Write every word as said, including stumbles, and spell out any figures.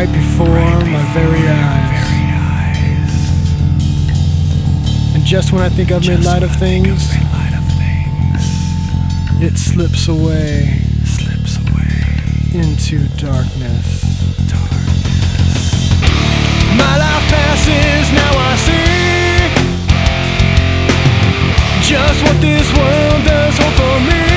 right before my very eyes. And just when I think I've made light of things, it slips away, slips away into darkness. My life passes, now I see just what this world does hold for me.